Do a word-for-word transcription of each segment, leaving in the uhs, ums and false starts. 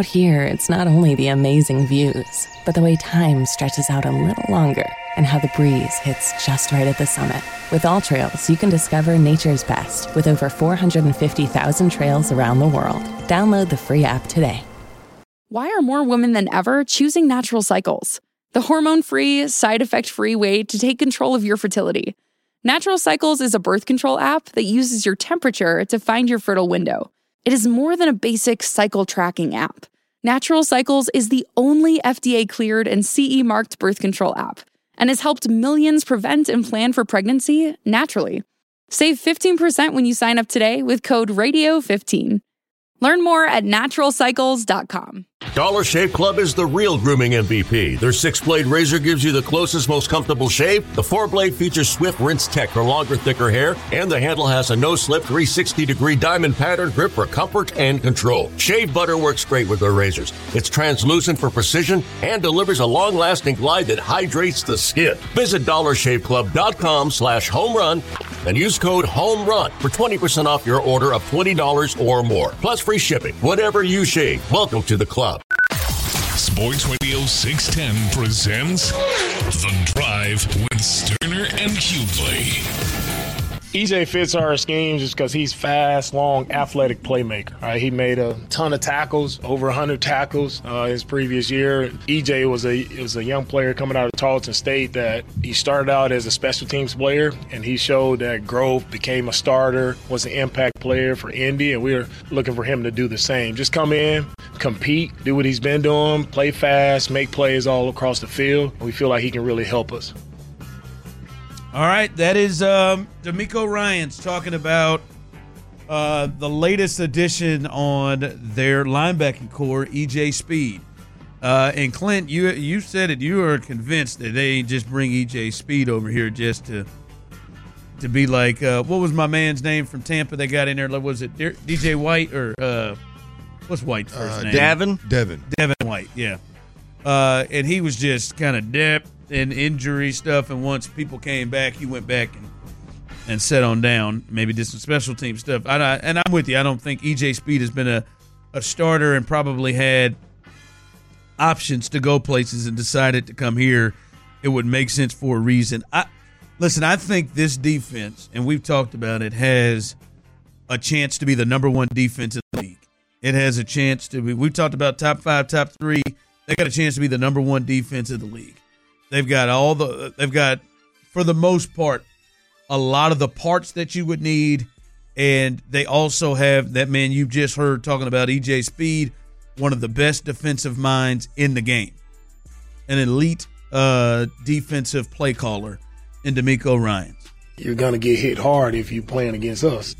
Out here, it's not only the amazing views, but the way time stretches out a little longer and how the breeze hits just right at the summit. With All Trails, you can discover nature's best with over four hundred fifty thousand trails around the world. Download the free app today. Why are more women than ever choosing Natural Cycles? The hormone-free, side-effect-free way to take control of your fertility. Natural Cycles is a birth control app that uses your temperature to find your fertile window. It is more than a basic cycle tracking app. Natural Cycles is the only F D A-cleared and C E-marked birth control app and has helped millions prevent and plan for pregnancy naturally. Save fifteen percent when you sign up today with code radio fifteen. Learn more at natural cycles dot com. Dollar Shave Club is the real grooming M V P. Their six-blade razor gives you the closest, most comfortable shave. The four-blade features Swift Rinse Tech for longer, thicker hair. And the handle has a no-slip three hundred sixty degree diamond pattern grip for comfort and control. Shave butter works great with their razors. It's translucent for precision and delivers a long-lasting glide that hydrates the skin. Visit dollar shave club dot com slash home run and use code HOMERUN for twenty percent off your order of twenty dollars or more. Plus free shipping. Whatever you shave, welcome to the club. Sports Radio six ten presents The Drive with Sterner and Hughley. E J fits our schemes just because he's fast, long, athletic playmaker. Right? He made a ton of tackles, over one hundred tackles uh, his previous year. E J was a was a young player coming out of Tarleton State that he started out as a special teams player, and he showed that growth, became a starter, was an impact player for Indy, and we were looking for him to do the same. Just come in, compete, do what he's been doing, play fast, make plays all across the field. We feel like he can really help us. All right, that is um, DeMeco Ryans talking about uh, the latest addition on their linebacking core, E J Speed. Uh, and Clint, you you said it. You are convinced that they ain't just bring E J Speed over here just to to be like, uh, what was my man's name from Tampa they got in there? Was it D J White or uh, what's White's first uh, name? Davin. Devin. Devin White, yeah. Uh, and he was just kind of depth and injury stuff, and once people came back, he went back and and set on down, maybe did some special team stuff. I, I, and I'm with you. I don't think E J Speed has been a, a starter and probably had options to go places and decided to come here. It would make sense for a reason. I Listen, I think this defense, and we've talked about it, has a chance to be the number one defense in the league. It has a chance to be – we've talked about top five, top three. They got a chance to be the number one defense in the league. They've got all the – they've got, for the most part, a lot of the parts that you would need, and they also have that man you've just heard talking about, E J Speed, one of the best defensive minds in the game, an elite uh, defensive play caller in DeMeco Ryans. You're going to get hit hard if you're playing against us.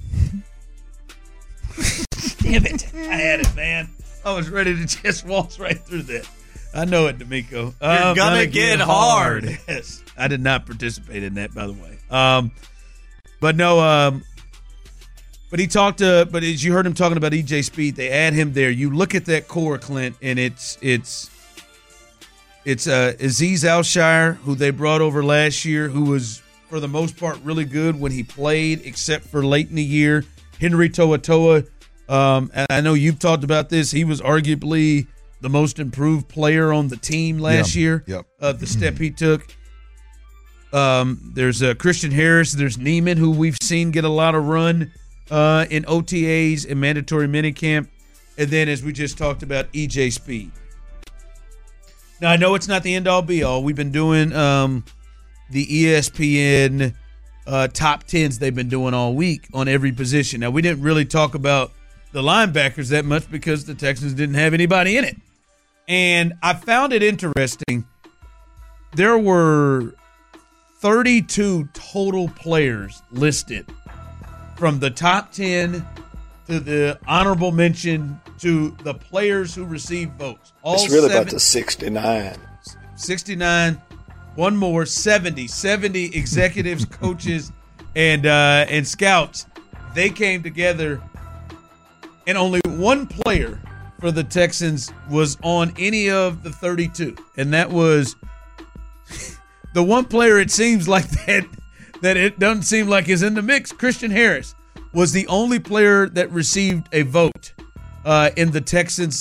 Damn it. I had it, man. I was ready to just waltz right through that. I know it, DeMeco. You're uh, going to get, get hard. hard. Yes. I did not participate in that, by the way. Um, but no, um, but he talked to, but as you heard him talking about E J Speed, they add him there. You look at that core, Clint, and it's, it's, it's uh, Azeez Al-Shaair, who they brought over last year, who was, for the most part, really good when he played, except for late in the year. Henry To'oTo'o, um, and I know you've talked about this. He was arguably the most improved player on the team last yep. year. Yep. Uh, the step he took. Um, there's uh, Christian Harris. There's Neiman, who we've seen get a lot of run uh, in O T As and mandatory minicamp. And then, as we just talked about, E J Speed. Now, I know it's not the end-all, be-all. We've been doing um, the E S P N uh, top tens they've been doing all week on every position. Now, we didn't really talk about the linebackers that much because the Texans didn't have anybody in it. And I found it interesting. There were thirty-two total players listed from the top ten to the honorable mention to the players who received votes. All it's really seven, about the sixty-nine. sixty-nine, one more, seventy. seventy executives, coaches, and uh, and scouts. They came together, and only one player for the Texans was on any of the thirty-two, and that was the one player it seems like that that it doesn't seem like is in the mix. Christian Harris was the only player that received a vote uh, in the Texans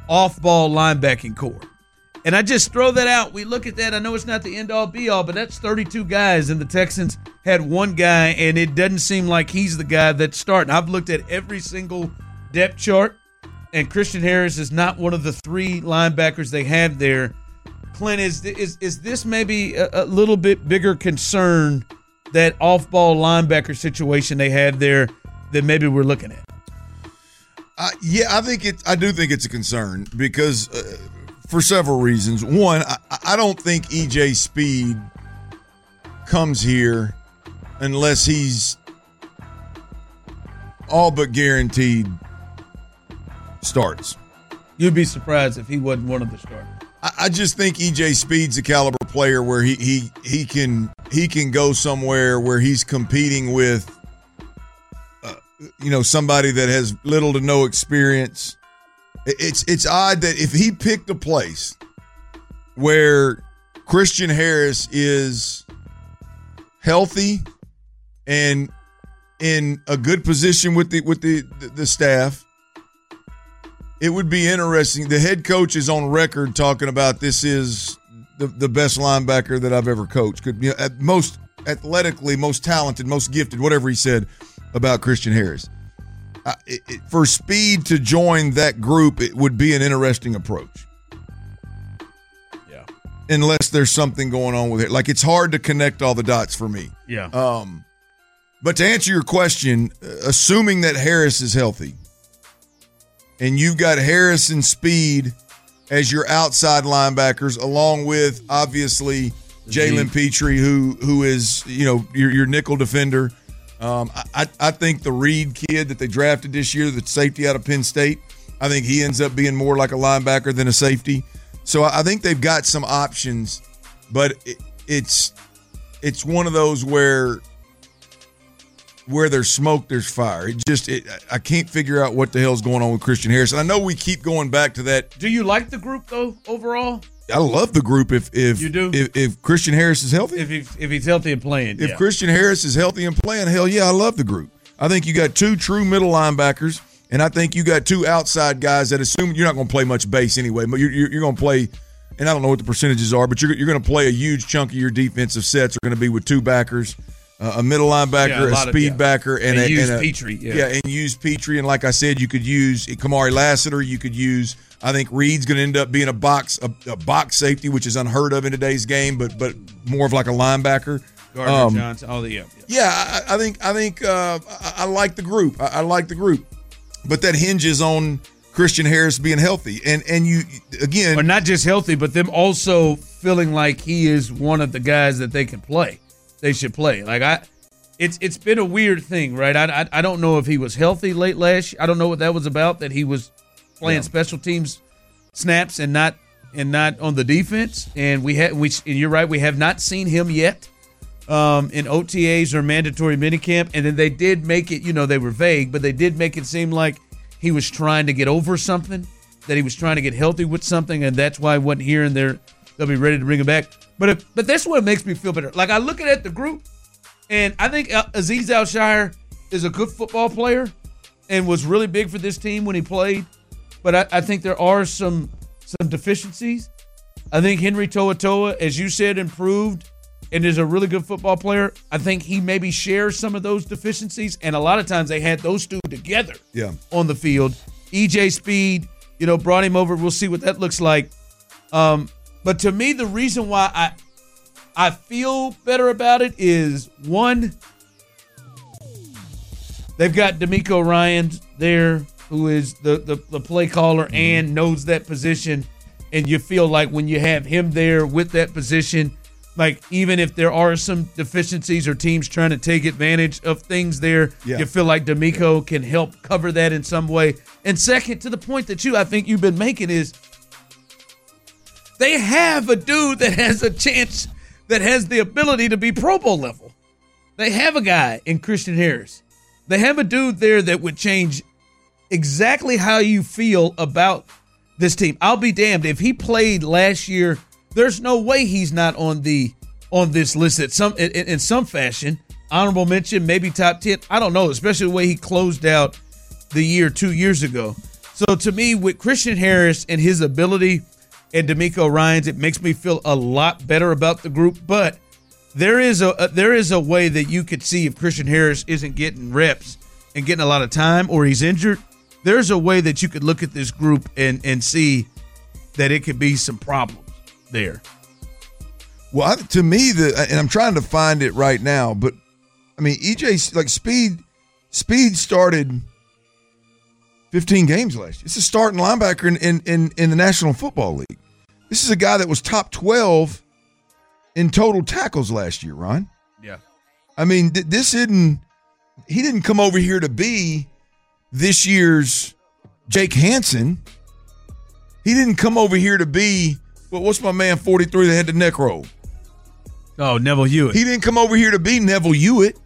off-ball linebacking core. And I just throw that out. We look at that. I know it's not the end-all, be-all, but that's thirty-two guys, and the Texans had one guy, and it doesn't seem like he's the guy that's starting. I've looked at every single depth chart, and Christian Harris is not one of the three linebackers they have there. Clint, is is is this maybe a, a little bit bigger concern, that off-ball linebacker situation they have there, that maybe we're looking at? Uh, yeah, I think it. I do think it's a concern because uh, for several reasons. One, I, I don't think E J Speed comes here unless he's all but guaranteed starts. You'd be surprised if he wasn't one of the starters. I, I just think E J Speed's a caliber player where he he he can he can go somewhere where he's competing with uh, you know somebody that has little to no experience. It's it's odd that if he picked a place where Christian Harris is healthy and in a good position with the with the the, the staff, it would be interesting. The head coach is on record talking about this is the, the best linebacker that I've ever coached. Could you know, at most athletically, most talented, most gifted, whatever he said about Christian Harris. Uh, it, it, for Speed to join that group, it would be an interesting approach. Yeah. Unless there's something going on with it. Like, it's hard to connect all the dots for me. Yeah. Um, but to answer your question, assuming that Harris is healthy, and you've got Harris and Speed as your outside linebackers, along with, obviously, Jalen Petrie, who who is, you know, your, your nickel defender. Um, I, I think the Reed kid that they drafted this year, the safety out of Penn State, I think he ends up being more like a linebacker than a safety. So I think they've got some options, but it, it's it's one of those where where there's smoke, there's fire. It just it, I can't figure out what the hell's going on with Christian Harris. And I know we keep going back to that. Do you like the group though overall? I love the group if if you do if, if Christian Harris is healthy. If he's if he's healthy and playing. If yeah. Christian Harris is healthy and playing, hell yeah, I love the group. I think you got two true middle linebackers, and I think you got two outside guys that assume you're not going to play much base anyway. But you're you're, you're going to play, and I don't know what the percentages are, but you're you're going to play a huge chunk of your defensive sets are going to be with two backers, uh, a middle linebacker, yeah, a, a speed of, yeah. backer, and, and a, use and a, Petrie. Yeah. yeah, and use Petrie. And like I said, you could use Kamari Lassiter. You could use. I think Reed's going to end up being a box a, a box safety, which is unheard of in today's game, but but more of like a linebacker. Gardner um, Johnson, all the yeah. Yeah, yeah I, I think I think uh, I, I like the group. I, I like the group, but that hinges on Christian Harris being healthy, and and you again, or not just healthy, but them also feeling like he is one of the guys that they can play. They should play. Like I, it's it's been a weird thing, right? I I, I don't know if he was healthy late last year. I don't know what that was about. That he was playing yeah. special teams snaps and not and not on the defense. And we had we and you're right, we have not seen him yet um, in O T As or mandatory minicamp. And then they did make it, you know, they were vague, but they did make it seem like he was trying to get over something, that he was trying to get healthy with something, and that's why I wasn't here. And they're they'll be ready to bring him back. But if, but that's what makes me feel better. Like I look at the group, and I think Azeez Al-Shaair is a good football player and was really big for this team when he played. But I, I think there are some some deficiencies. I think Henry To'oTo'o, as you said, improved and is a really good football player. I think he maybe shares some of those deficiencies, and a lot of times they had those two together yeah. on the field. E J Speed, you know, brought him over. We'll see what that looks like. Um, but to me, the reason why I I feel better about it is, one, they've got D'Amico Ryans there, who is the, the, the play caller and knows that position. And you feel like when you have him there with that position, like even if there are some deficiencies or teams trying to take advantage of things there, yeah. you feel like D'Amico can help cover that in some way. And second, to the point that you, I think you've been making, is they have a dude that has a chance, that has the ability to be Pro Bowl level. They have a guy in Christian Harris. They have a dude there that would change exactly how you feel about this team. I'll be damned if he played last year. There's no way he's not on the on this list at some in, in some fashion. Honorable mention, maybe top ten. I don't know, especially the way he closed out the year two years ago. So to me, with Christian Harris and his ability and D'Amico Ryans, it makes me feel a lot better about the group. But there is a, a there is a way that you could see if Christian Harris isn't getting reps and getting a lot of time, or he's injured. There's a way that you could look at this group and and see that it could be some problems there. Well, I, to me, the and I'm trying to find it right now, but I mean, E J, like Speed, Speed started fifteen games last year. It's a starting linebacker in, in, in, in the National Football League. This is a guy that was top twelve in total tackles last year, Ron. Yeah. I mean, th- this isn't, he didn't come over here to be this year's Jake Hansen. He didn't come over here to be, well, what's my man forty-three that had the neck roll? Oh, Neville Hewitt. He didn't come over here to be Neville Hewitt.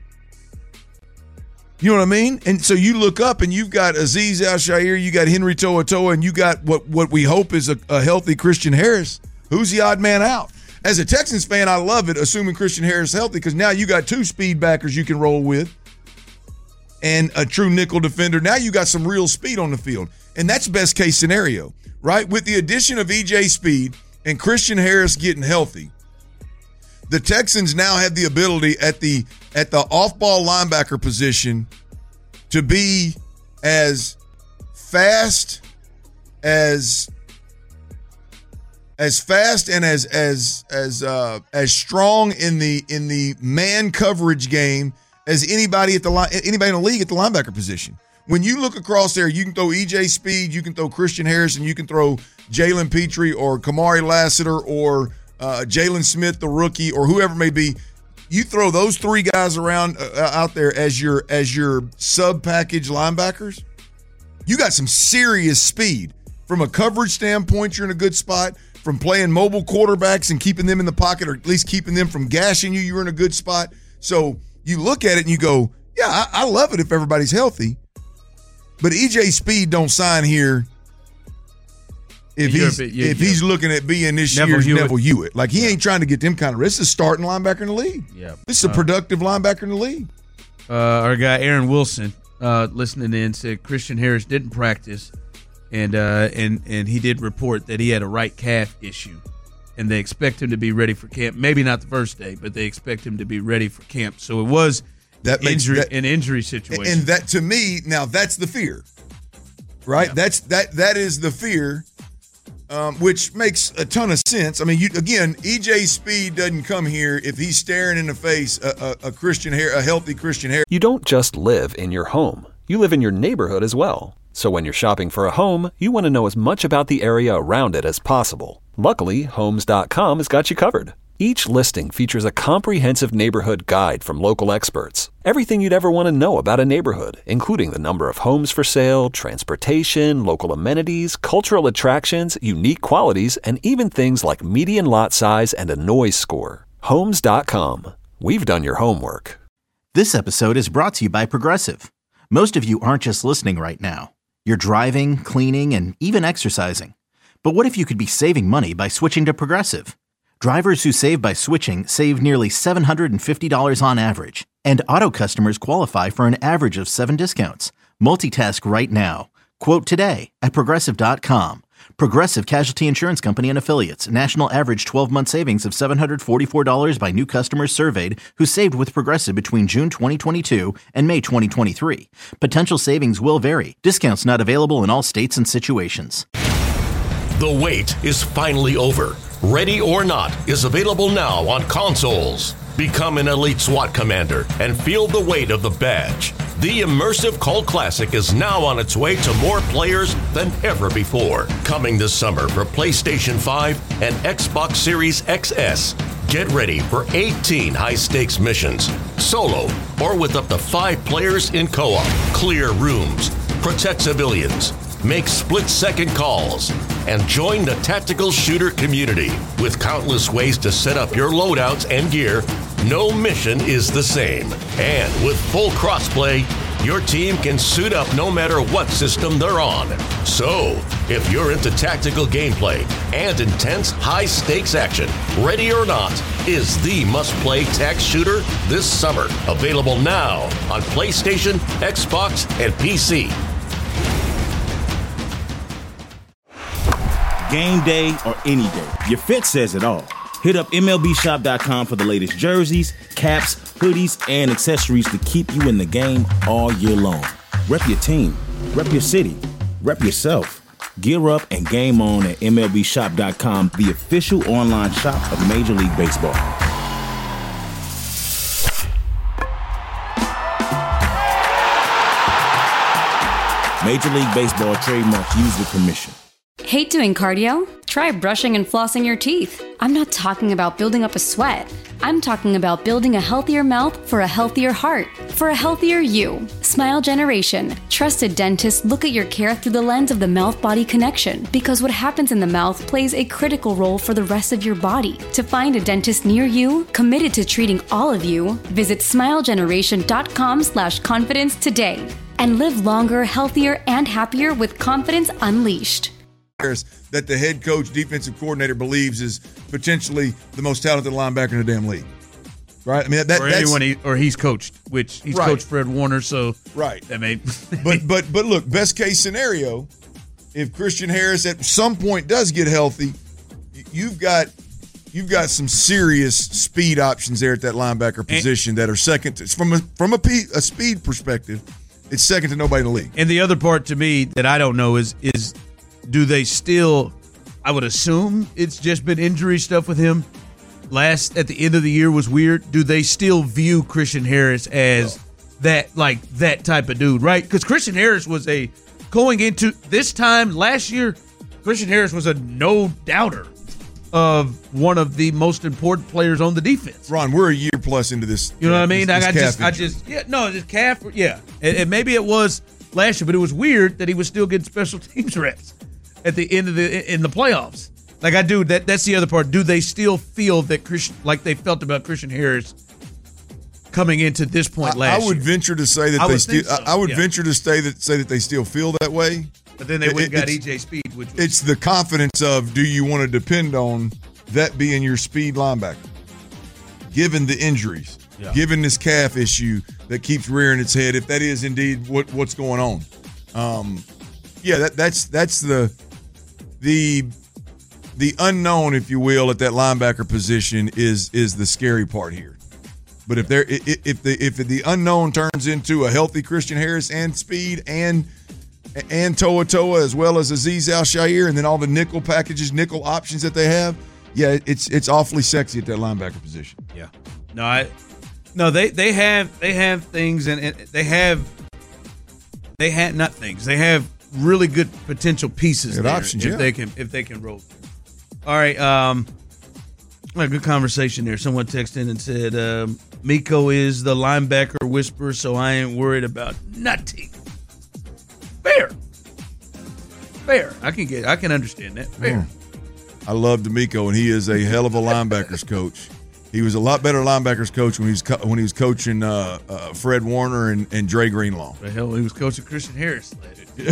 You know what I mean? And so you look up and you've got Azeez Al-Shaair, you got Henry To'oTo'o, and you got what, what we hope is a, a healthy Christian Harris. Who's the odd man out? As a Texans fan, I love it, assuming Christian Harris is healthy, because now you got two speed backers you can roll with and a true nickel defender. Now you got some real speed on the field. And that's best case scenario, right? With the addition of E J Speed and Christian Harris getting healthy, the Texans now have the ability at the at the off-ball linebacker position to be as fast as as fast and as as as uh, as strong in the in the man coverage game as anybody at the line anybody in the league at the linebacker position. When you look across there, you can throw E J Speed, you can throw Christian Harris, and you can throw Jalen Petrie or Kamari Lassiter or Uh, Jalen Smith, the rookie, or whoever it may be. You throw those three guys around uh, out there as your as your sub package linebackers. You got some serious speed. From a coverage standpoint, you're in a good spot. From playing mobile quarterbacks and keeping them in the pocket, or at least keeping them from gashing you, you're in a good spot. So you look at it and you go, yeah, I, I love it if everybody's healthy. But E J Speed don't sign here If You're he's a bit- you- if you- he's looking at being this Neville year's Hewitt. Neville Hewitt, like he ain't trying to get them kind of risks. This is a starting linebacker in the league. Yeah. This is a Uh, productive linebacker in the league. Uh, our guy Aaron Wilson, uh, listening in, said Christian Harris didn't practice, and uh, and and he did report that he had a right calf issue, and they expect him to be ready for camp. Maybe not the first day, but they expect him to be ready for camp. So it was That makes injury, that- an injury situation. And that, to me, now that's the fear, right? Yeah. That's that that is the fear, um, which makes a ton of sense. I mean, you again, E J Speed doesn't come here if he's staring in the face a, a, a Christian hair, a healthy Christian hair. You don't just live in your home. You live in your neighborhood as well. So when you're shopping for a home, you want to know as much about the area around it as possible. Luckily, Homes dot com has got you covered. Each listing features a comprehensive neighborhood guide from local experts. Everything you'd ever want to know about a neighborhood, including the number of homes for sale, transportation, local amenities, cultural attractions, unique qualities, and even things like median lot size and a noise score. Homes dot com. We've done your homework. This episode is brought to you by Progressive. Most of you aren't just listening right now. You're driving, cleaning, and even exercising. But what if you could be saving money by switching to Progressive? Drivers who save by switching save nearly seven hundred fifty dollars on average, and auto customers qualify for an average of seven discounts. Multitask right now. Quote today at Progressive dot com. Progressive Casualty Insurance Company and Affiliates. National average twelve-month savings of seven hundred forty-four dollars by new customers surveyed who saved with Progressive between June twenty twenty-two and May twenty twenty-three. Potential savings will vary. Discounts not available in all states and situations. The wait is finally over. Ready or Not is available now on consoles. Become an elite SWAT commander and feel the weight of the badge. The immersive cult classic is now on its way to more players than ever before. Coming this summer for PlayStation five and Xbox Series X S. Get ready for eighteen high-stakes missions, solo or with up to five players in co-op. Clear rooms, protect civilians, make split-second calls, and join the tactical shooter community. With countless ways to set up your loadouts and gear, no mission is the same. And with full crossplay, your team can suit up no matter what system they're on. So, if you're into tactical gameplay and intense high-stakes action, Ready or Not is the must-play tac shooter this summer. Available now on PlayStation, Xbox, and P C. game day or any day, your fit says it all. Hit up M L B shop dot com for the latest jerseys, caps, hoodies, and accessories to keep you in the game all year long. Rep your team, rep your city, rep yourself. Gear up and game on at M L B shop dot com, the official online shop of Major League Baseball. Major League Baseball trademarks used with permission. Hate doing cardio? Try brushing and flossing your teeth. I'm not talking about building up a sweat. I'm talking about building a healthier mouth for a healthier heart, for a healthier you. Smile Generation. Trusted dentists look at your care through the lens of the mouth-body connection, because what happens in the mouth plays a critical role for the rest of your body. To find a dentist near you, committed to treating all of you, visit smile generation dot com slash confidence today. And live longer, healthier, and happier with confidence unleashed. That the head coach, defensive coordinator believes is potentially the most talented linebacker in the damn league. Right? I mean, that, or that's anyone he, or he's coached, which he's right. coached Fred Warner, so right. That may. but but but look, best case scenario, if Christian Harris at some point does get healthy, you've got you've got some serious speed options there at that linebacker position and, that are second to, from a from a, a speed perspective. It's second to nobody in the league. And the other part to me that I don't know is is do they still, I would assume it's just been injury stuff with him. Last at the end of the year was weird. Do they still view Christian Harris as no. that like that type of dude, right? Because Christian Harris was a going into this time last year, Christian Harris was a no doubter of one of the most important players on the defense. Ron, we're a year plus into this. You know what I mean? This, this I just, injury. I just, yeah, no, just calf, yeah, and, and maybe it was last year, but it was weird that he was still getting special teams reps at the end of the in the playoffs. Like I do that. That's the other part. Do they still feel that Christian, like they felt about Christian Harris coming into this point I, last I would year? venture to say that I they still. so, I would yeah. venture to say that say that they still feel that way. But then they went and got it's, E J Speed, which was, it's the confidence of, do you want to depend on that being your speed linebacker, given the injuries, yeah. given this calf issue that keeps rearing its head, if that is indeed what, what's going on. Um, yeah, that, that's that's the the the unknown, if you will, at that linebacker position is is the scary part here. But if there if the if the unknown turns into a healthy Christian Harris and speed and and Toa Toa as well as Azeez Al-Shaair and then all the nickel packages, nickel options that they have, yeah, it's it's awfully sexy at that linebacker position. Yeah. No, I no they they have they have things and, and they have they had not things. They have really good potential pieces good there options, if yeah. they can if they can roll. All right, um a good conversation there. Someone texted in and said, um, Miko is the linebacker whisperer, so I ain't worried about nothing. Fair. Fair. I can get I can understand that. Fair. Mm. I love D'Amico, and he is a hell of a linebackers coach. He was a lot better linebackers coach when he was co- when he was coaching uh, uh, Fred Warner and, and Dre Greenlaw. The hell, he was coaching Christian Harris. yeah.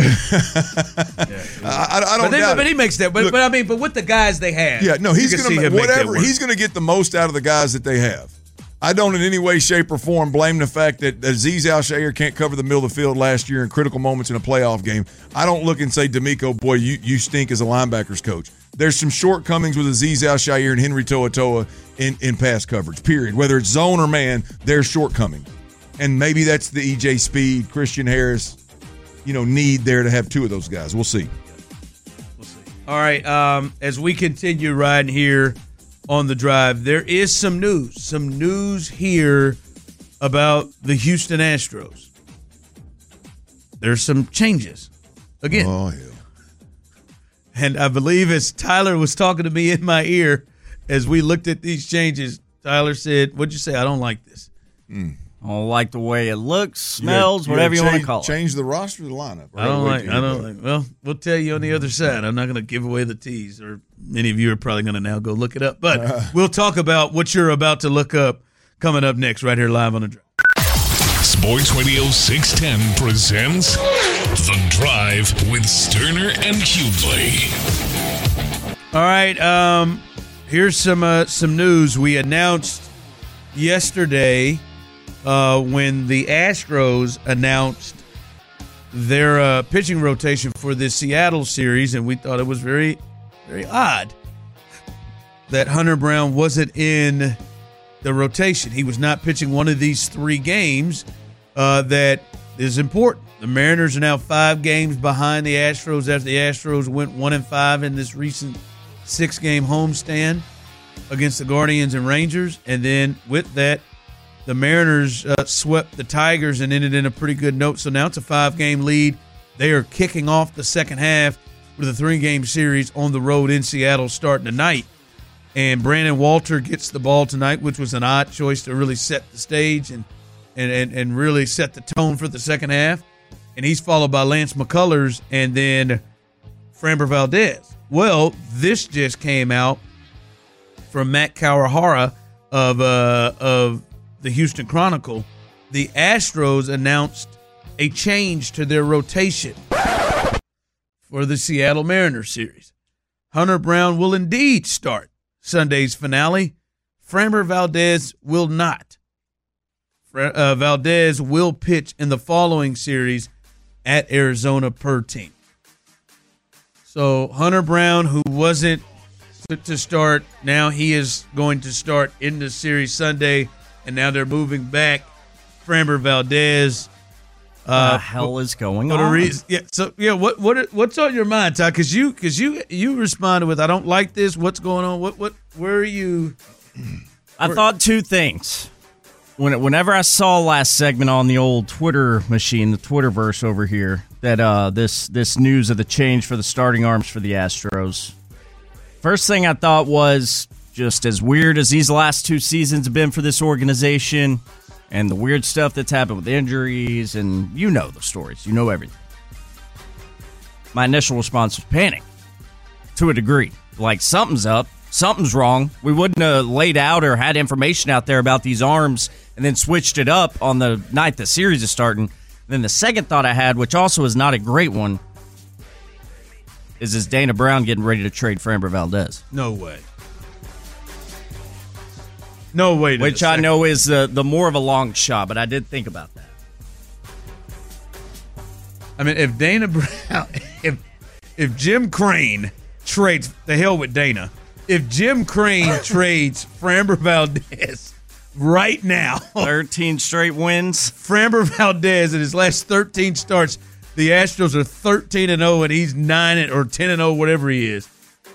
I, I don't but, they, doubt but it. he makes that. But, Look, but I mean, but with the guys they have, yeah, no, he's going to whatever. He's going to get the most out of the guys that they have. I don't in any way, shape, or form blame the fact that Azeez Al-Shaair can't cover the middle of the field last year in critical moments in a playoff game. I don't look and say, D'Amico, boy, you, you stink as a linebackers coach. There's some shortcomings with Azeez Al-Shaair and Henry Toa Toa in, in pass coverage, period. Whether it's zone or man, there's shortcomings. And maybe that's the E J Speed, Christian Harris, you know, need there to have two of those guys. We'll see. We'll see. All right, um, as we continue riding here on the drive, there is some news. Some news here about the Houston Astros. There's some changes. Again. Oh, yeah. And I believe as Tyler was talking to me in my ear as we looked at these changes, Tyler said, what'd you say? I don't like this. Mm. I don't like the way it looks, smells, you whatever you change, want to call it. Change the roster, the lineup. I don't like. I don't like. Well, we'll tell you on the other side. I'm not going to give away the tease, or many of you are probably going to now go look it up. But uh, we'll talk about what you're about to look up coming up next, right here live on the Drive. Sports Radio six ten presents The Drive with Sterner and Hughley. All right, um, here's some uh, some news we announced yesterday. Uh, when the Astros announced their uh, pitching rotation for this Seattle series, and we thought it was very very odd that Hunter Brown wasn't in the rotation. He was not pitching one of these three games uh, that is important. The Mariners are now five games behind the Astros after the Astros went one and five in this recent six-game homestand against the Guardians and Rangers. And then with that, the Mariners uh, swept the Tigers and ended in a pretty good note. So now it's a five-game lead. They are kicking off the second half with a three-game series on the road in Seattle starting tonight. And Brandon Walter gets the ball tonight, which was an odd choice to really set the stage and and, and, and really set the tone for the second half. And he's followed by Lance McCullers and then Framber Valdez. Well, this just came out from Matt Kawahara of uh, of the Houston Chronicle. The Astros announced a change to their rotation for the Seattle Mariners series. Hunter Brown will indeed start Sunday's finale. Framber Valdez will not. Uh, Valdez will pitch in the following series at Arizona per team. So Hunter Brown, who wasn't to start, now he is going to start in the series Sunday, and now they're moving back Framber Valdez. Uh, the hell is going on? Reason, yeah. So yeah, what what what's on your mind, Todd? Because you because you you responded with, "I don't like this. What's going on? What what where are you?" I thought two things. When whenever I saw last segment on the old Twitter machine, the Twitterverse over here, that uh, this this news of the change for the starting arms for the Astros. First thing I thought was, just as weird as these last two seasons have been for this organization, and the weird stuff that's happened with injuries, and you know the stories, you know everything. My initial response was panic, to a degree. Like, something's up, something's wrong. We wouldn't have laid out or had information out there about these arms and then switched it up on the night the series is starting. And then the second thought I had, which also is not a great one, is is Dana Brown getting ready to trade Framber Valdez? No way. No way. Which I know is the, the more of a long shot, but I did think about that. I mean, if Dana Brown, if if Jim Crane trades, the hell with Dana, if Jim Crane trades Framber Valdez right now, thirteen straight wins. Framber Valdez in his last thirteen starts, the Astros are thirteen and oh, and he's nine or ten and oh, whatever he is.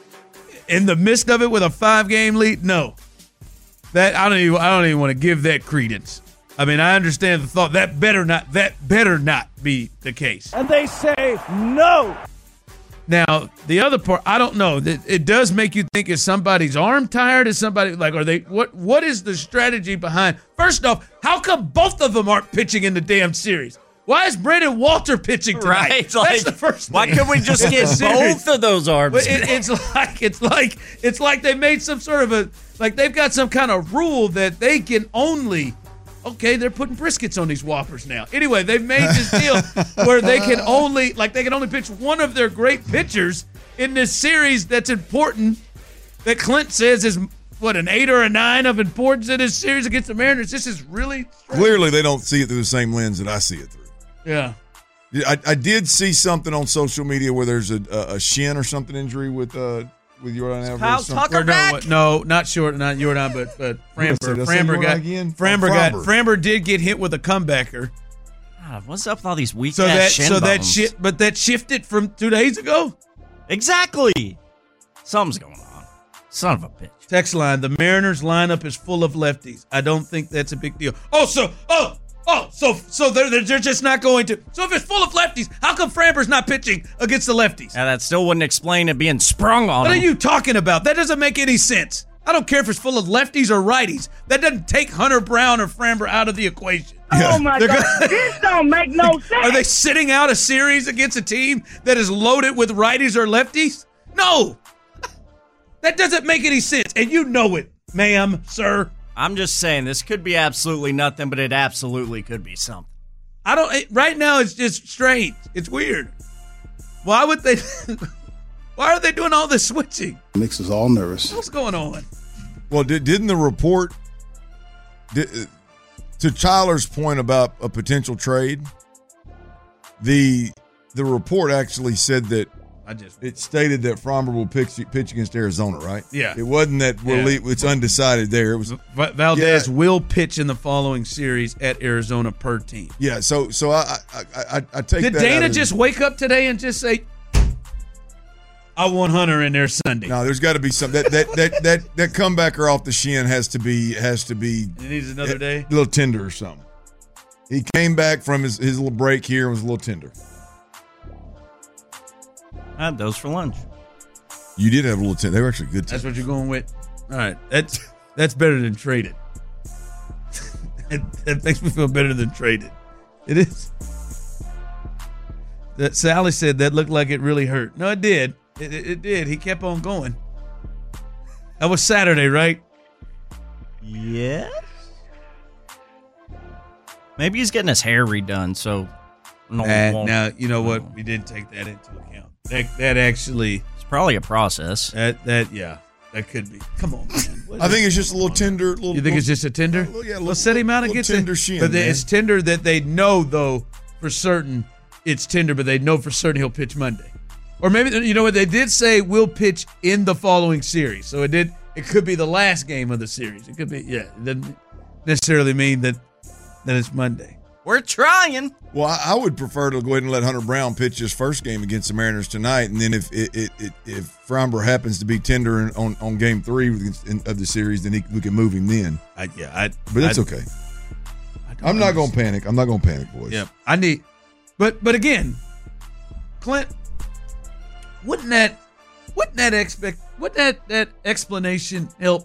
In the midst of it with a five-game lead, no. That I don't even I don't even want to give that credence. I mean, I understand the thought that better not that better not be the case. And they say no. Now, the other part, I don't know. It, it does make you think, is somebody's arm tired? Is somebody like are they what what is the strategy behind? First off, how come both of them aren't pitching in the damn series? Why is Brandon Walter pitching tonight? Right, like, that's the first thing. Why can't we just get both of those arms? It, it's like it's like it's like they made some sort of a like they've got some kind of rule that they can only. Okay, they're putting briskets on these Whoppers now. Anyway, they've made this deal where they can only like they can only pitch one of their great pitchers in this series that's important. That Clint says is what, an eight or a nine of importance in this series against the Mariners. This is really strange. Clearly they don't see it through the same lens that I see it through. Yeah. I, I did see something on social media where there's a, a, a shin or something injury with uh with Jordan Alvarez. Kyle Tucker back? No, no, not short, not Jordan, but but Framber. Framber got again? Framber oh, got Framber did get hit with a comebacker. God, what's up with all these weak so ass that shin so that bones? shit, but that shifted from two days ago. Exactly. Something's going on. Son of a bitch. Text line: the Mariners lineup is full of lefties. I don't think that's a big deal. Oh, so oh. Oh, so so they're, they're just not going to. So if it's full of lefties, how come Framber's not pitching against the lefties? Yeah, that still wouldn't explain it being sprung on What him. are you talking about? That doesn't make any sense. I don't care if it's full of lefties or righties. That doesn't take Hunter Brown or Framber out of the equation. Oh, my They're God. gonna- This don't make no sense. Are they sitting out a series against a team that is loaded with righties or lefties? No. That doesn't make any sense. And you know it, ma'am, sir. I'm just saying, this could be absolutely nothing, but it absolutely could be something. I don't. It, right now, it's just strange. It's weird. Why would they? Why are they doing all this switching? Makes us all nervous. What's going on? Well, did, didn't the report, did, to Tyler's point about a potential trade, the the report actually said that I just it stated that Framber will pitch, pitch against Arizona, right? Yeah. It wasn't that we're Yeah. le- it's undecided there. It was V- Valdez yeah. will pitch in the following series at Arizona per team. Yeah, so so I I I, I take Did that Dana out of- just wake up today and just say, "I want Hunter in there Sunday"? No, there's got to be some that that that that that comebacker off the shin has to be has to be. It needs another a, day. A little tender or something. He came back from his, his little break here and was a little tender. I had those for lunch. You did have a little tender. They were actually good. That's what you're going with. All right, that's that's better than traded. it, that makes me feel better than traded. It is. That Sally said that looked like it really hurt. No, it did. It, it, it did. He kept on going. That was Saturday, right? Yes. Maybe he's getting his hair redone, so no. Uh, won't- now you know what, we did take that into account. That that actually, it's probably a process. That that yeah, that could be. Come on, man. What I is- think it's just a little tender. Little, You think it's just a tender? Little, yeah, Let's little, set him out little against tender it. shin, But man. it's tender that they know though for certain it's tender, but they know for certain he'll pitch Monday. Or maybe you know what they did say will pitch in the following series. So it did. It could be the last game of the series. It could be yeah. It doesn't necessarily mean that that it's Monday. We're trying. Well, I, I would prefer to go ahead and let Hunter Brown pitch his first game against the Mariners tonight, and then if it, it, it, if Framber happens to be tender in, on, on game three of the series, then he, we can move him then. I, yeah, I, but that's I, okay. I'm not going to panic. I'm not going to panic, boys. Yeah, I need, but but again, Clint, wouldn't that wouldn't that expect wouldn't that that explanation help?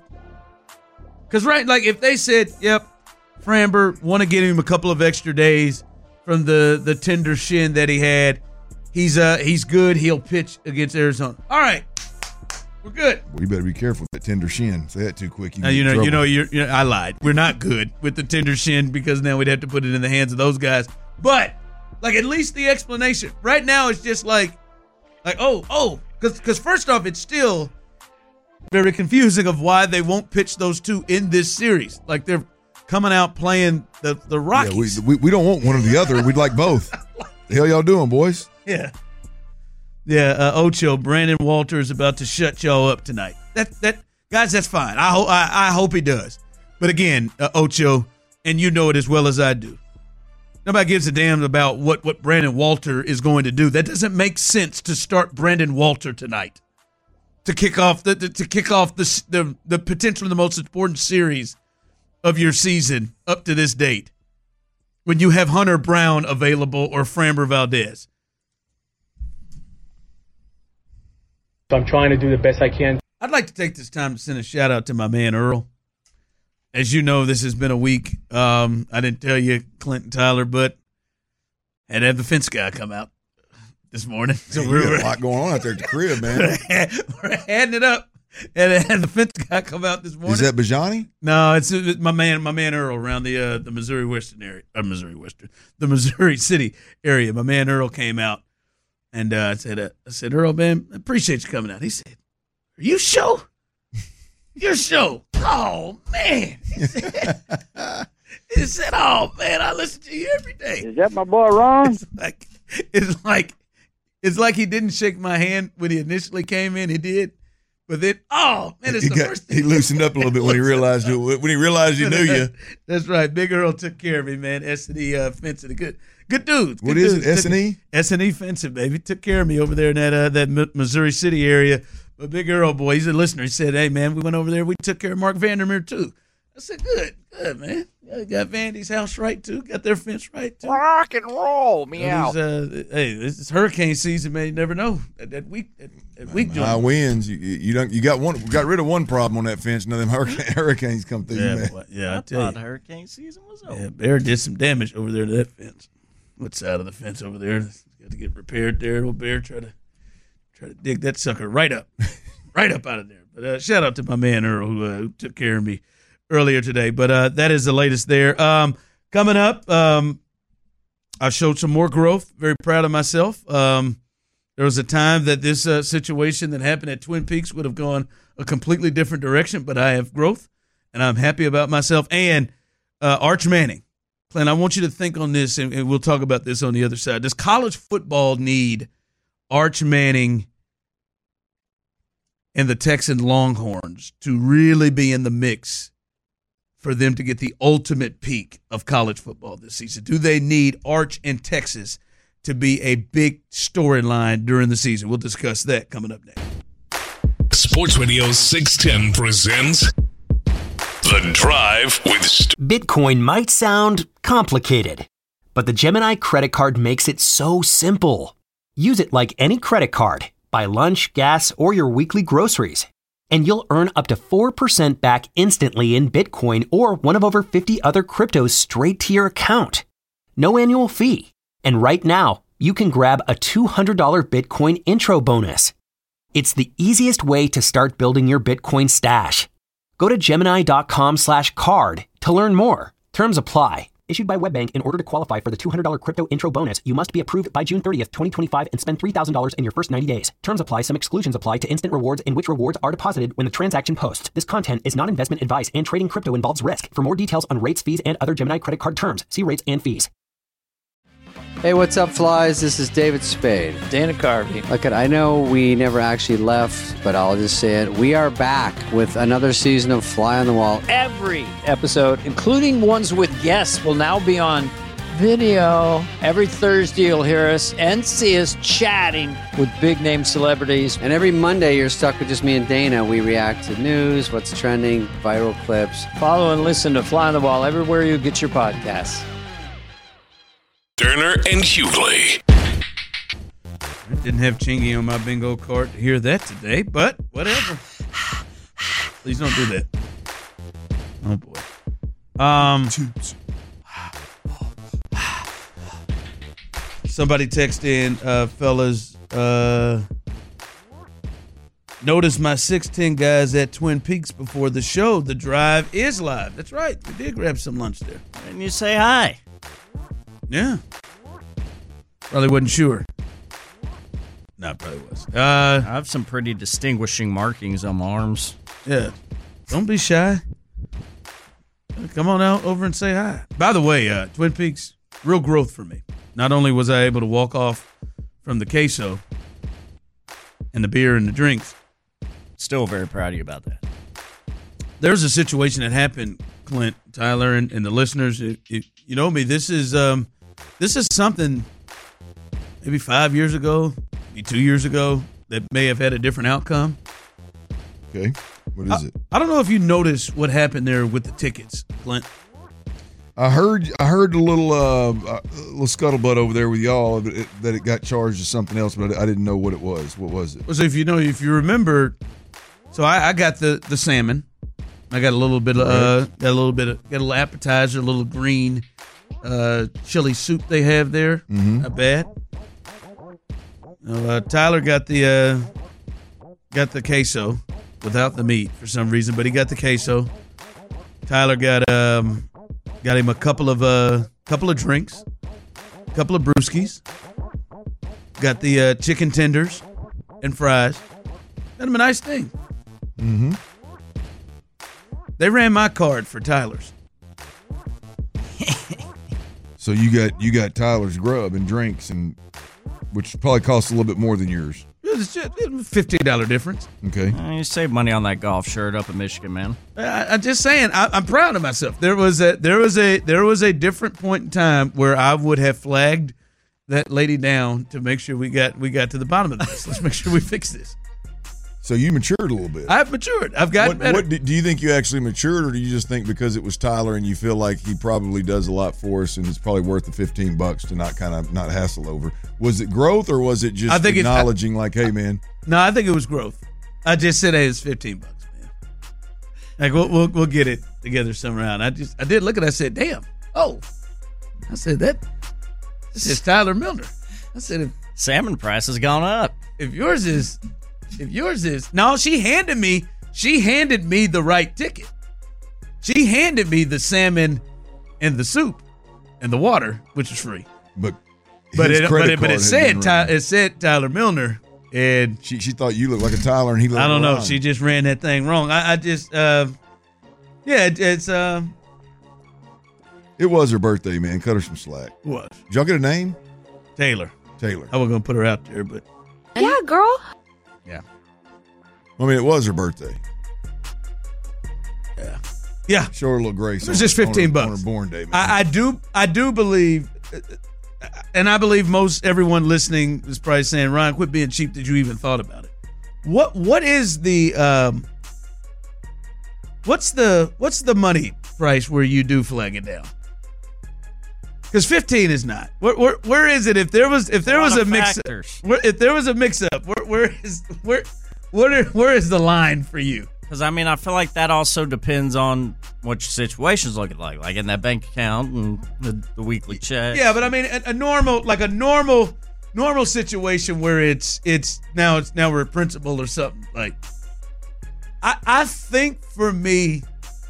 Because right, like if they said, "Yep, Framber want to get him a couple of extra days from the the tender shin that he had. He's uh he's good. He'll pitch against Arizona. All right, we're good." Well, you better be careful with that tender shin. Say that too quick. You, Now, you know, you know, you're, you're. I lied. We're not good with the tender shin because now we'd have to put it in the hands of those guys. But like, at least the explanation right now is just like, like, oh, oh, because because first off, it's still very confusing of why they won't pitch those two in this series. Like they're coming out playing the the Rockies. Yeah, we, we we don't want one or the other. We'd like both. The hell y'all doing, boys? Yeah. Yeah, uh, Ocho, Brandon Walter is about to shut y'all up tonight. That that guys, that's fine. I hope I, I hope he does. But again, uh, Ocho, and you know it as well as I do. Nobody gives a damn about what, what Brandon Walter is going to do. That doesn't make sense to start Brandon Walter tonight to kick off the, the to kick off the the the potentially the most important series of your season up to this date when you have Hunter Brown available or Framber Valdez. I'm trying to do the best I can. I'd like to take this time to send a shout out to my man Earl. As you know, this has been a week. Um, I didn't tell you, Clinton Tyler, but had to have the fence guy come out this morning. So Man, we're, you got we're a lot going on out there at the crib, man. we're adding it up, and had the fence guy come out this morning. Is that Bajani? No, it's uh, my man, my man Earl around the uh, the Missouri Western area, uh, Missouri Western, the Missouri City area. My man Earl came out, and uh, I said, uh, I said, Earl, man, I appreciate you coming out. He said, "Are you sure? Your show? Oh man!" He said, he said, "Oh man, I listen to you every day." Is that my boy Ron? It's like, it's like, it's like he didn't shake my hand when he initially came in. He did. But then, oh man, it's he the got, first he loosened up a little bit when he realized it, when he realized he knew you. That's right. Big Earl took care of me, man. S and E uh, fencing, good, good dudes. What good is dudes. it? S and E? S and E fencing, baby. Took care of me over there in that uh, that Missouri City area. But Big Earl, boy, he's a listener. He said, "Hey, man, we went over there. We took care of Mark Vandermeer too." I said, "Good, good, man. Yeah, got Vandy's house right too. Got their fence right too. Rock and roll, meow." Uh, hey, this is hurricane season, man. You never know that, that week. That, that week High winds. You, you don't. You got one. Got rid of one problem on that fence. Now them hurricane, hurricanes come through. Yeah, man. boy, yeah. I I tell thought you, hurricane season was over. yeah, Bear did some damage over there to that fence. What side of the fence over there? Got to get repaired there. Little Bear try to try to dig that sucker right up, right up out of there. But uh, shout out to my man Earl who, uh, who took care of me earlier today. But uh, that is the latest there. Um, coming up, um, I showed some more growth. Very proud of myself. Um, there was a time that this uh, situation that happened at Twin Peaks would have gone a completely different direction, but I have growth, and I'm happy about myself. And uh, Arch Manning, Clint, I want you to think on this, and, and we'll talk about this on the other side. Does college football need Arch Manning and the Texan Longhorns to really be in the mix for them to get the ultimate peak of college football this season? Do they need Arch and Texas to be a big storyline during the season? We'll discuss that coming up next. Sports Radio six ten presents The Drive with St- Bitcoin might sound complicated, but the Gemini credit card makes it so simple. Use it like any credit card. Buy lunch, gas, or your weekly groceries, and you'll earn up to four percent back instantly in Bitcoin or one of over fifty other cryptos straight to your account. No annual fee. And right now, you can grab a two hundred dollars Bitcoin intro bonus. It's the easiest way to start building your Bitcoin stash. Go to Gemini.com slash card to learn more. Terms apply. Issued by WebBank. In order to qualify for the two hundred dollars crypto intro bonus, you must be approved by June thirtieth, twenty twenty-five and spend three thousand dollars in your first ninety days. Terms apply. Some exclusions apply to instant rewards in which rewards are deposited when the transaction posts. This content is not investment advice and trading crypto involves risk. For more details on rates, fees, and other Gemini credit card terms, see rates and fees. Hey, what's up, flies? This is David Spade. Dana Carvey. Look, I know we never actually left, but I'll just say it. We are back with another season of Fly on the Wall. Every episode, including ones with guests, will now be on video. Every Thursday, you'll hear us and see us chatting with big-name celebrities. And every Monday, you're stuck with just me and Dana. We react to news, what's trending, viral clips. Follow and listen to Fly on the Wall everywhere you get your podcasts. Turner and Hughley. I didn't have Chingy on my bingo card to hear that today, but whatever. Please don't do that. Oh, boy. Um, somebody text in, uh, fellas, uh, notice my six ten guys at Twin Peaks before the show. The drive is live. That's right. We did grab some lunch there. Didn't you say hi? Yeah. Probably wasn't sure. No, probably was. Uh, I have some pretty distinguishing markings on my arms. Yeah. Don't be shy. Come on out over and say hi. By the way, uh, Twin Peaks, real growth for me. Not only was I able to walk off from the queso and the beer and the drinks. Still very proud of you about that. There's a situation that happened, Clint, Tyler, and, and the listeners. It, it, you know me, this is um, this is something maybe five years ago, maybe two years ago, that may have had a different outcome. Okay. What is I, it? I don't know if you noticed what happened there with the tickets, Clint. I heard I heard a little uh, a little scuttlebutt over there with y'all that it, that it got charged as something else, but I didn't know what it was. What was it? So if you know, if you remember, so I, I got the, the salmon. I got a little bit of uh, got a little bit of got a little appetizer, a little green uh, chili soup they have there. Mm-hmm. Not bad. Uh, Tyler got the uh, got the queso without the meat for some reason, but he got the queso. Tyler got um got him a couple of uh couple of drinks, a couple of brewskis. Got the uh, chicken tenders and fries. Got him a nice thing. Mm-hmm. They ran my card for Tyler's. So you got you got Tyler's grub and drinks, and which probably costs a little bit more than yours. It's just a fifteen dollars difference. Okay. Uh, you save money on that golf shirt up in Michigan, man. I, I'm just saying, I, I'm proud of myself. There was a there was a there was a different point in time where I would have flagged that lady down to make sure we got we got to the bottom of this. Let's make sure we fix this. So you matured a little bit. I've matured. I've gotten what, better. What, do you think you actually matured, or do you just think because it was Tyler and you feel like he probably does a lot for us and it's probably worth the fifteen bucks to not kind of not hassle over? Was it growth, or was it just I think acknowledging like, hey, man? No, I think it was growth. I just said, hey, it's fifteen bucks, man. Like we'll we'll, we'll get it together somehow. I just I did look at it. I said, damn. Oh, I said that. This is Tyler Milner. I said, if salmon price has gone up. If yours is. If yours is no, she handed me. She handed me the right ticket. She handed me the salmon, and the soup, and the water, which is free. But but his it credit but it, but card it had said been Ty, run. it said Tyler Milner, and she she thought you looked like a Tyler, and he looked. I don't like know. She just ran that thing wrong. I, I just uh, yeah, it, it's uh, it was her birthday, man. Cut her some slack. What? Did y'all get a name? Taylor. Taylor. I wasn't gonna put her out there, but Yeah, girl. Yeah. I mean, it was her birthday. Yeah. Yeah. Show her a little grace. It was just fifteen on her, bucks on her born day. Man. I, I do. I do believe, and I believe most everyone listening is probably saying, "Ryan, quit being cheap." Did you even thought about it? What What is the um? What's the What's the money price where you do flag it down? Because fifteen is not. Where, where Where is it? If there was If there A was lot a of mix, factors. where, if there was a mix up, where Where is where Where are, Where is the line for you? Because, I mean, I feel like that also depends on what your situation's looking like, like in that bank account and the, the weekly check. Yeah, but I mean, a, a normal, like a normal, normal situation where it's it's now it's now we're a principal or something. Like, I I think for me,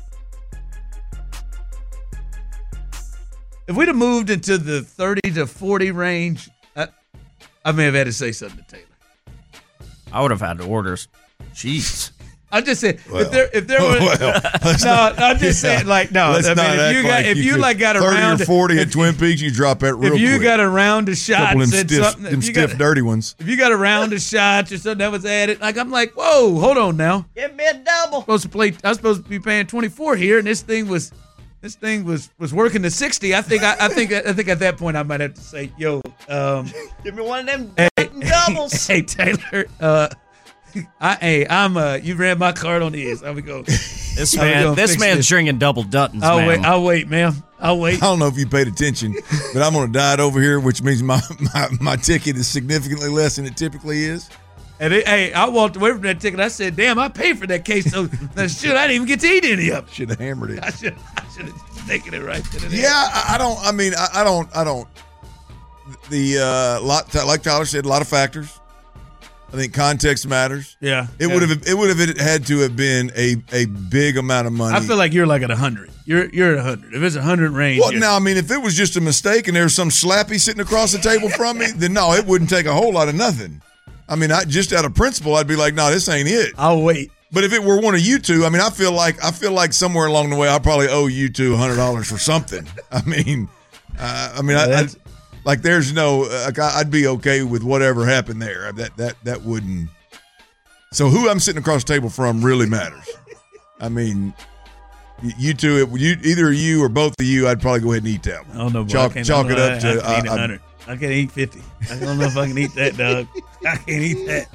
if we'd have moved into the thirty to forty range, I, I may have had to say something to Taylor. I would have had orders. Jeez. I'm just saying, Well, if there if there were well, no, I'm just yeah. saying, like, no, Let's I mean, not if act you got like if you, could- like got thirty around or forty at Twin Peaks, you drop that real if you quick. got a round of shots Couple of them at stiff, something, them if you stiff, got, dirty ones. if you got a round of shots or something that was added, like I'm like, whoa, hold on now. Give me a double. I'm supposed to play. I was supposed to be paying twenty-four here, and this thing was, this thing was was working to sixty. I think I, I think I think at that point I might have to say, yo, um, Give me one of them hey, doubles. hey Taylor, uh, I hey I'm uh, you ran my card on his. I'm gonna go. This I'm man, gonna this fix man's this. drinking double Duttons, I'll man. wait. I'll wait, ma'am. I'll wait. I don't know if you paid attention, but I'm on a diet over here, which means my, my, my ticket is significantly less than it typically is. And it, hey, I walked away from that ticket. I said, "Damn, I paid for that case. So that shit, I didn't even get to eat any of it. Should have hammered it. I should, I should have taken it right to the Yeah, I, I don't. I mean, I, I don't. I don't. The uh, lot, like Tyler said, a lot of factors. I think context matters. Yeah, It yeah. would have. It would have had to have been a, a big amount of money. I feel like you're like at a hundred. You're you're at a hundred. If it's a hundred range, Well, you're- now, I mean, if it was just a mistake and there's some slappy sitting across the table from me, then no, it wouldn't take a whole lot of nothing. I mean, I just out of principle, I'd be like, no, this ain't it. I'll wait. But if it were one of you two, I mean, I feel like I feel like somewhere along the way, I probably owe you two a hundred dollars for something. I mean, uh, I mean, Yeah, I, I, that's- like there's no, like, I- I'd be okay with whatever happened there. That that that wouldn't. So who I'm sitting across the table from really matters. I mean, y- you two, it, you either you or both of you, I'd probably go ahead and eat that one. I don't know. Bro. Chalk, I can't, chalk I it don't know. up I, to. I can eat uh, a hundred. I can't eat fifty. I don't know if I can eat that, dog. I can't eat that.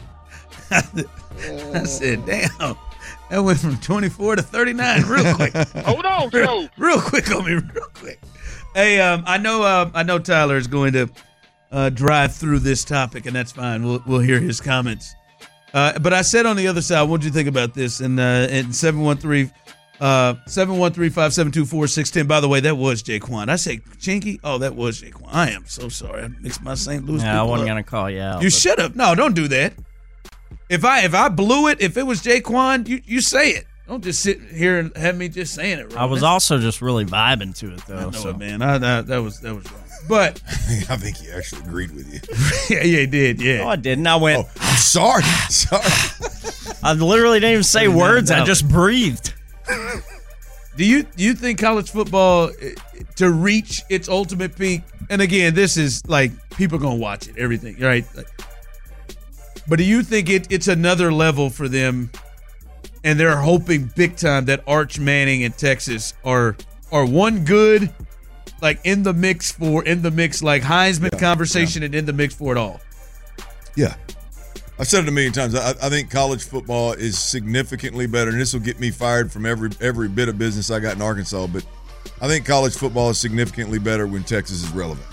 I said, damn. That went from twenty-four to thirty-nine real quick. Hold on, real, Joe. real quick on me, real quick. Hey, um, I know, uh, I know Tyler is going to uh, drive through this topic, and that's fine. We'll we'll hear his comments. Uh, but I said on the other side, what did you think about this? And uh, in seven one three, uh, seven one three five seven two four six one zero. By the way, that was Jaquan. I say Chinky. Oh, that was Jaquan. I am so sorry. I mixed my Saint Louis. Yeah, I people wasn't up. gonna call you out. You but- should have. No, don't do that. If I if I blew it, if it was Jaquan, you you say it. Don't just sit here and have me just saying it. I was That's- also just really vibing to it, though. I know so. it, man. I, I, that was that was wrong. But I think he actually agreed with you. yeah, yeah, he did. Yeah. No, I didn't. I went. Oh, I'm sorry. Sorry. I literally didn't even say words. I just breathed. Do you do you think college football eh, to reach its ultimate peak? And again, this is like people are gonna watch it, everything, right? Like, but do you think it, it's another level for them, and they're hoping big time that Arch Manning and Texas are are one good, like in the mix for in the mix like Heisman Yeah, conversation and in the mix for it all? Yeah. I've said it a million times. I, I think college football is significantly better, and this will get me fired from every every bit of business I got in Arkansas, but I think college football is significantly better when Texas is relevant.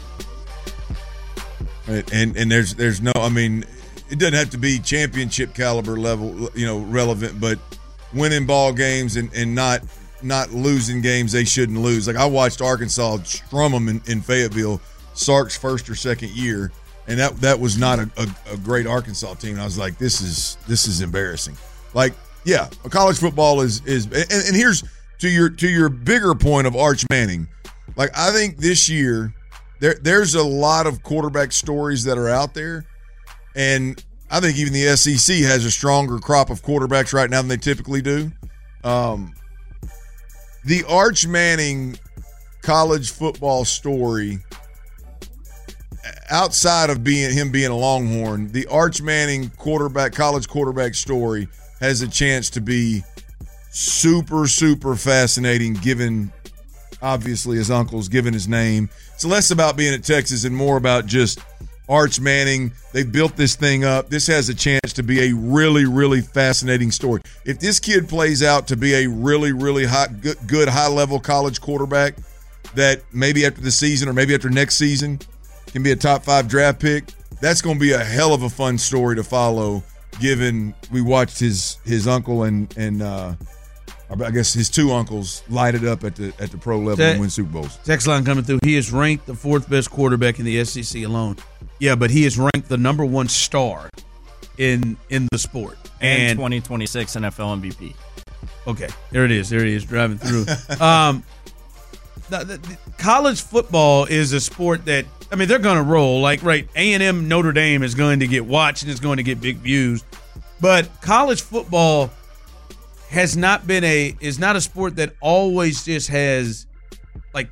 And and, and there's there's no, I mean, it doesn't have to be championship caliber level, you know, relevant, but winning ball games and, and not not losing games they shouldn't lose. Like I watched Arkansas strum them in, in Fayetteville, Sark's first or second year, and that that was not a, a, a great Arkansas team. And I was like, this is this is embarrassing. Like, yeah, college football is is and, and here's to your to your bigger point of Arch Manning. Like I think this year there there's a lot of quarterback stories that are out there, and I think even the S E C has a stronger crop of quarterbacks right now than they typically do. Um, the Arch Manning college football story outside of being him being a Longhorn, the Arch Manning quarterback, college quarterback story has a chance to be super, super fascinating, given obviously his uncles, given his name. It's less about being at Texas and more about just Arch Manning. They've built this thing up. This has a chance to be a really, really fascinating story. If this kid plays out to be a really, really high, good, good high-level college quarterback that maybe after the season or maybe after next season can be a top five draft pick, that's going to be a hell of a fun story to follow, given we watched his his uncle and and uh, I guess his two uncles light it up at the at the pro level Te- and win Super Bowls. Text line coming through. He is ranked the fourth best quarterback in the S E C alone. Yeah, but he is ranked the number one star in in the sport. And, and twenty twenty-six N F L M V P. Okay, there it is. There he is driving through. um, the, the, the college football is a sport that, I mean, they're going to roll. Like, right, A and M Notre Dame is going to get watched and it's going to get big views. But college football has not been a is not a sport that always just has like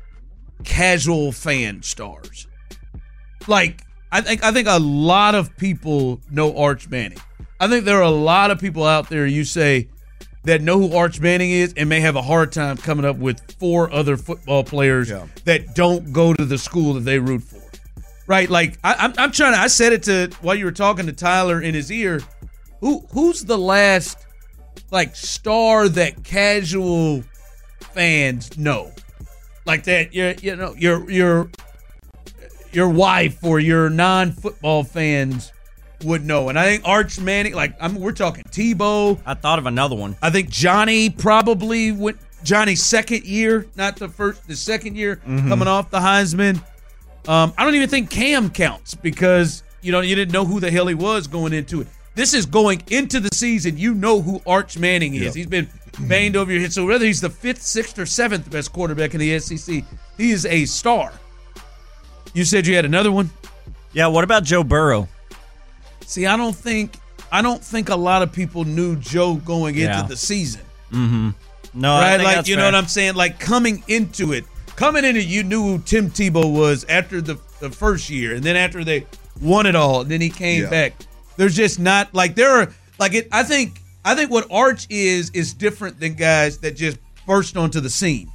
casual fan stars. Like I think I think a lot of people know Arch Manning. I think there are a lot of people out there you say that know who Arch Manning is and may have a hard time coming up with four other football players yeah. that don't go to the school that they root for. Right? Like I, I'm I'm trying to I said it to while you were talking to Tyler in his ear. Who who's the last like star that casual fans know, like that your you know your your your wife or your non-football fans would know? And I think Arch Manning, like I'm, we're talking Tebow. I thought of another one. I think Johnny probably went Johnny's second year, not the first, the second year mm-hmm. coming off the Heisman. Um, I don't even think Cam counts because you know you didn't know who the hell he was going into it. This is going into the season. You know who Arch Manning is. Yep. He's been banged over your head. So whether he's the fifth, sixth, or seventh best quarterback in the S E C, he is a star. You said you had another one? Yeah, what about Joe Burrow? See, I don't think I don't think a lot of people knew Joe going into yeah. the season. Mm-hmm. No, right? I think like that's you know fair. what I'm saying? Like coming into it, coming into it, you knew who Tim Tebow was after the, the first year, and then after they won it all, and then he came yeah. back. There's just not like there are like it. I think I think what Arch is is different than guys that just burst onto the scene.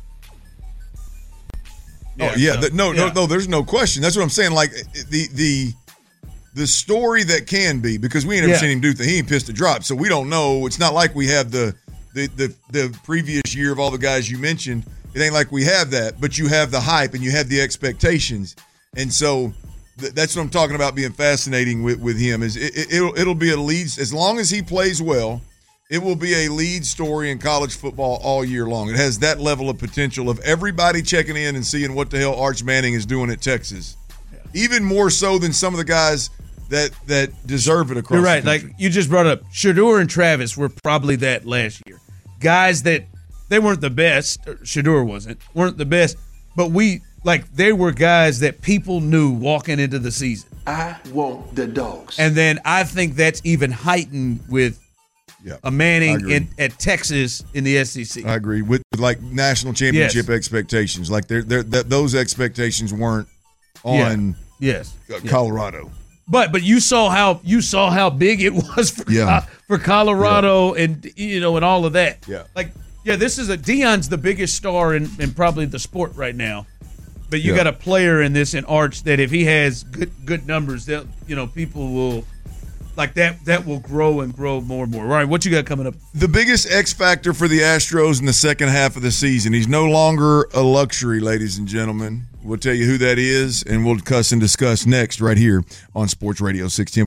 Yeah, oh yeah, so, the, no, yeah. no, no. There's no question. That's what I'm saying. Like the the the story that can be, because we ain't ever Yeah. seen him do things. He ain't pissed a drop, so we don't know. It's not like we have the the the the previous year of all the guys you mentioned. It ain't like we have that, but you have the hype and you have the expectations, and so. That's what I'm talking about being fascinating with, with him is it, it, it'll, it'll be a lead. As long as he plays well, it will be a lead story in college football all year long. It has that level of potential of everybody checking in and seeing what the hell Arch Manning is doing at Texas. Yeah. Even more so than some of the guys that that deserve it across You're right. the country. Like you just brought up, Shedeur and Travis were probably that last year. Guys that they weren't the best. Shedeur wasn't. Weren't the best. But we – like they were guys that people knew walking into the season. I want the dogs. And then I think that's even heightened with yeah, a Manning in, at Texas in the S E C. I agree with, with like national championship yes. expectations. Like they're, they're, that those expectations weren't on yeah. yes. Colorado. Yeah. But but you saw how you saw how big it was for yeah. for Colorado yeah. and you know and all of that. Yeah. Like yeah, this is a Deion's the biggest star in, in probably the sport right now. But you Yeah. got a player in this in Arch that if he has good good numbers, that you know people will like that. That will grow and grow more and more. All right, what you got coming up? The biggest X factor for the Astros in the second half of the season. He's no longer a luxury, ladies and gentlemen. We'll tell you who that is, and we'll cuss and discuss next right here on Sports Radio six ten.